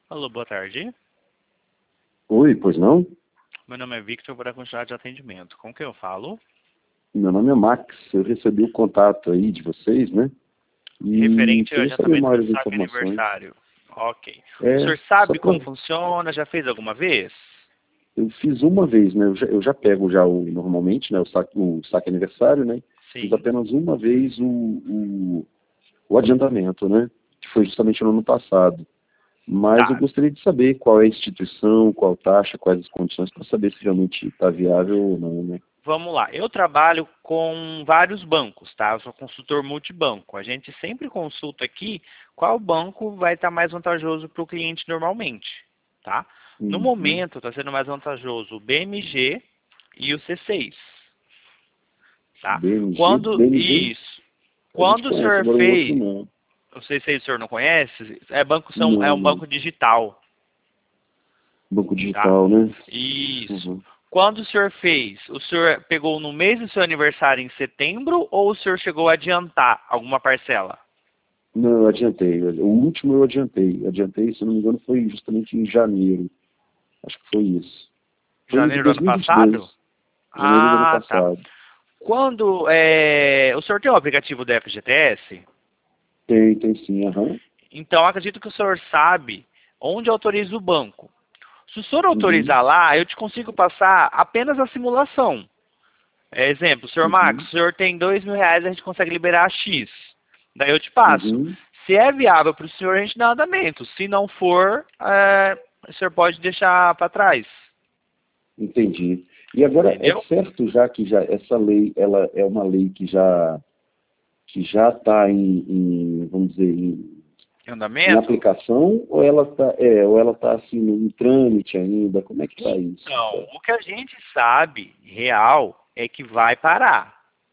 Alô, boa tarde. Oi, pois não? Meu nome é Victor, vou dar continuidade de atendimento. Com quem eu falo? Meu nome é Max. Eu recebi o contato aí de vocês, né? E Referente ao queria saber adiantamento do maiores saque informações. aniversário. Ok. O É, senhor só sabe pra... como funciona? Já fez alguma vez? Eu fiz uma vez, né? Eu já pego já normalmente, né? O saque aniversário, né? Fiz Sim. apenas uma vez o adiantamento, né? Que foi justamente no ano passado. Mas eu Tá. gostaria de saber qual é a instituição, qual taxa, quais as condições, para saber se realmente está viável ou não, né? Vamos lá. Eu trabalho com vários bancos, tá? Eu sou consultor multibanco. A gente sempre consulta aqui qual banco vai estar mais vantajoso para o cliente normalmente, tá? No Uhum. momento, está sendo mais vantajoso o BMG e o C6, tá? BMG, Quando BMG, isso, a gente quando o conhece, senhor agora o outro fez, não. não sei se o senhor não conhece, é Não, um não. banco digital, Banco tá? digital, né? Isso. Uhum. Quando o senhor fez, o senhor pegou no mês do seu aniversário em setembro ou o senhor chegou a adiantar alguma parcela? Não, eu adiantei. O último eu adiantei. Adiantei, se não me engano, foi justamente em janeiro. Acho que foi isso. Foi em Janeiro do ano 2022, passado? janeiro do ano Ah, tá. passado. Quando o senhor tem o aplicativo do FGTS, Tem sim, aham. então acredito que o senhor sabe onde autoriza o banco. Se o senhor Uhum. autorizar lá, eu te consigo passar apenas a simulação. Exemplo, senhor Max, Uhum. o senhor tem R$ 2.000, a gente consegue liberar X. Daí eu te passo. Uhum. Se é viável para o senhor, a gente dá andamento. Se não for, o senhor pode deixar para trás. Entendi. E agora é Entendeu? certo já que já essa lei, ela é uma lei que já está vamos dizer, Em em andamento? aplicação, ou ela tá assim em trâmite ainda? Como é que está isso? Então, o que a gente sabe, real, é que vai parar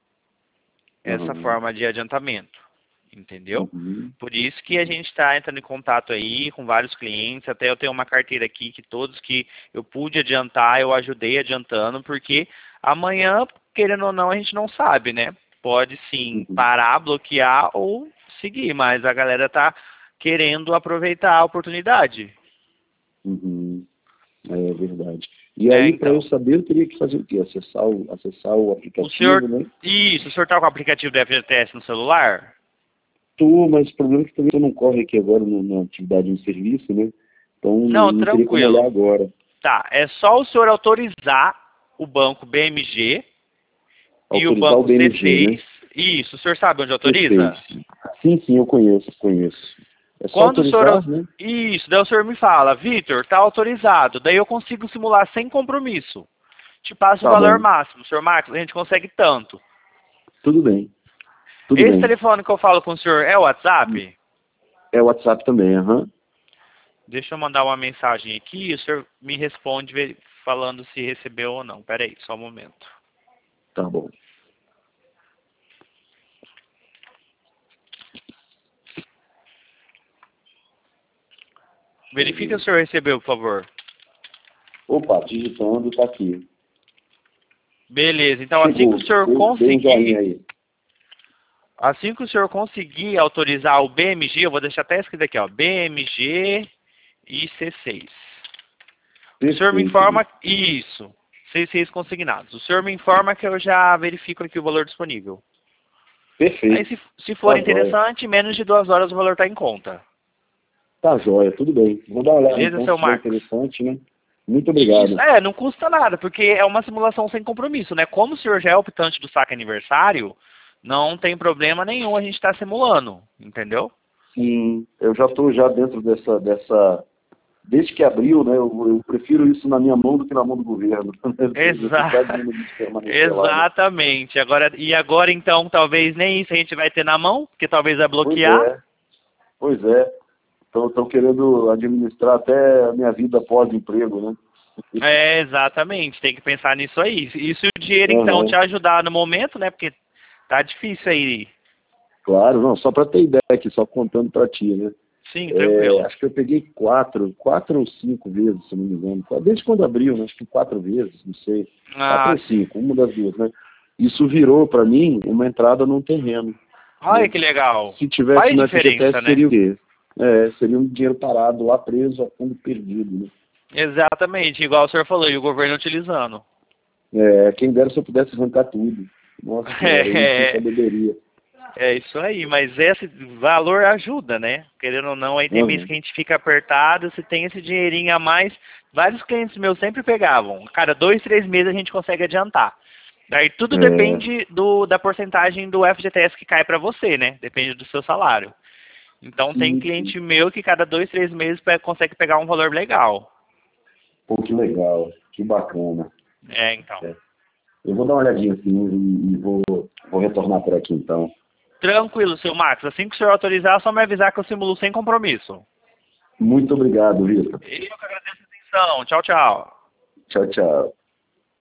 essa Aham. forma de adiantamento. Entendeu? Uhum. Por isso que a gente está entrando em contato aí com vários clientes. Até eu tenho uma carteira aqui que todos que eu pude adiantar, eu ajudei adiantando, porque amanhã, querendo ou não, a gente não sabe, né? Pode sim Uhum. parar, bloquear ou seguir, mas a galera tá querendo aproveitar a oportunidade. Uhum. É verdade. E É, aí, para eu então. saber, eu teria que fazer o quê? Acessar o O senhor. aplicativo, né? Isso, o senhor tá com o aplicativo do FGTS no celular? Tô, mas o problema é que também eu não corre aqui agora na atividade no serviço, né? Então Não, não teria como olhar tranquilo. agora. Tá, é só o senhor autorizar o banco BMG e o Autorizar o banco BMG, né? C6. Isso, o senhor sabe onde autoriza? Perfeito. Sim, sim, eu conheço. É só Quando o senhor. autorizar, né? Isso, daí o senhor me fala, Vitor, está autorizado. Daí eu consigo simular sem compromisso. Te passo o Tá valor bom. máximo, senhor Marcos, a gente consegue tanto. Tudo bem. Tudo Esse bem. telefone que eu falo com o senhor é o WhatsApp? É o WhatsApp também, aham. Deixa eu mandar uma mensagem aqui e o senhor me responde falando se recebeu ou não. Pera aí, só um momento. Tá bom. Verifica se o senhor recebeu, por favor. Opa, digitando, tá aqui. Beleza, então assim que o Chegou. senhor Dei um joinha conseguir. aí. Assim que o senhor conseguir autorizar o BMG, eu vou deixar até escrito aqui, ó, BMG e C6. O senhor me Perfeito. informa isso, C6 consignados. O senhor me informa que eu já verifico aqui o valor disponível. Aí, Perfeito. se for Tá jóia. interessante, menos de 2 horas o valor está em conta. Tá jóia, tudo bem. Vou dar uma olhada Beleza, então, se seu estiver Marcos? interessante, né? Muito Isso, obrigado. não custa nada, porque é uma simulação sem compromisso, né? Como o senhor já é optante do saque aniversário, não tem problema nenhum a gente estar simulando, entendeu? Sim, eu já estou já dentro dessa. Desde que abriu, né? Eu prefiro isso na minha mão do que na mão do governo. Eu tenho quase Exa nenhuma de permanecer lá, né? Exatamente. Agora então, talvez nem isso a gente vai ter na mão, porque talvez vai Pois bloquear. é, pois é. Estão querendo administrar até a minha vida pós-emprego, né? É, exatamente. Tem que pensar nisso aí. E se o dinheiro então te Aham. ajudar no momento, né? Porque tá difícil aí. Claro, não, só para ter ideia aqui, só contando para ti, né? Sim, tranquilo. Acho que eu peguei quatro ou cinco vezes, se não me engano. Desde quando abriu, né? Acho que 4 vezes, não sei. Quatro Ah, ou sim. cinco, uma das duas, né? Isso virou para mim uma entrada num terreno, Olha né? que legal. Se tivesse Faz no FGTS diferença, né? seria o quê? Seria um dinheiro parado lá, preso a fundo perdido, né? Exatamente, igual o senhor falou, e o governo utilizando. Quem dera se eu pudesse arrancar tudo. Nossa, isso sabedoria. É isso aí, mas esse valor ajuda, né? Querendo ou não, aí tem mês que a gente fica apertado, se tem esse dinheirinho a mais, vários clientes meus sempre pegavam. Cada 2, 3 meses a gente consegue adiantar. Daí tudo depende da porcentagem do FGTS que cai para você, né? Depende do seu salário. Então tem cliente meu que cada 2, 3 meses consegue pegar um valor legal. Pô, que legal, que bacana. Então. Eu vou dar uma olhadinha assim e vou retornar por aqui então. Tranquilo, seu Max. Assim que o senhor autorizar, é só me avisar que eu simulo sem compromisso. Muito obrigado, Vitor. Eu que agradeço a atenção. Tchau, tchau. Tchau, tchau.